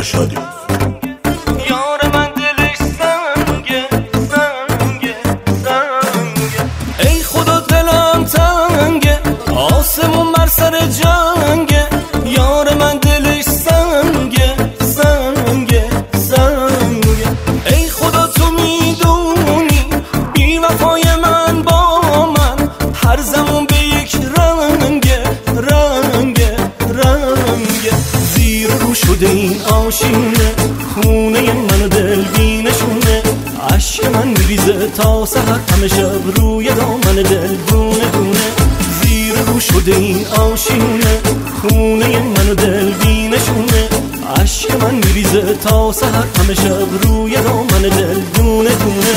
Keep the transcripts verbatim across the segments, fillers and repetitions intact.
شادی. یار من دلش سنگه سنگه سنگه، ای خدا دلم تنگه، آسمون بر سر جنگه. یار من دلش سنگه سنگه سنگه، ای خدا تو میدونی بی وفای من با من هر زمان به یک رنگه رنگه رنگه. زیر رو شده این آشینه، خونه من و دلگینشونه، عشق من میریزه تا سحر همه شب روی دامن دل دونه دونه. زیر رو شده این آشینه، خونه من و دلگینشونه، عشق من میریزه تا سحر همه شب روی دامن دل دونه دونه.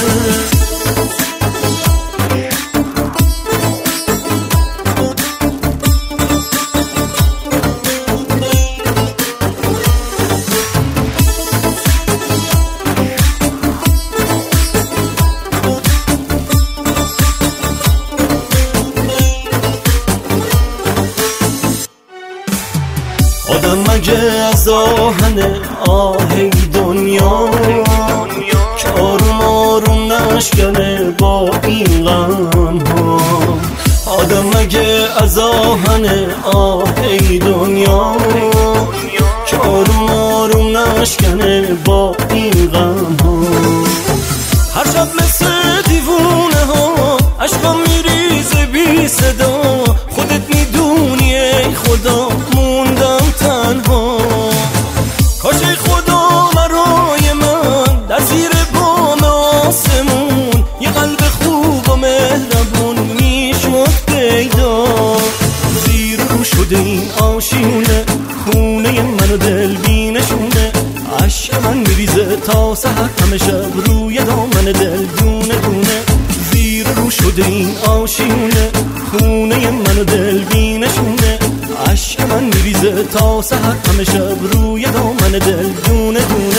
آدم مگه از آهن آهی دنیا که آروم آروم نشکنه با این غم ها. آدم مگه از آهن آهی دنیا که آروم آروم نشکنه با این غم ها. هر شب مثل دیوونه ها عشقم میریزه بی صدا، خودت میدونی ای خدا موندم تنها. کاش ای خدا برای من در زیر بام آسمون یه قلب خوب و مهربون میشد پیدا. زیر رو شده این آشیونه، خونه من و دلگینشونه، عشق من میریزه تا سحر همه شب روی دامن دل دونه دونه. زیر رو شده این آشیونه، خونه من و دلگینشونه، عشق من میریزه تا سحر همه شب روی دامن دل دونه دونه.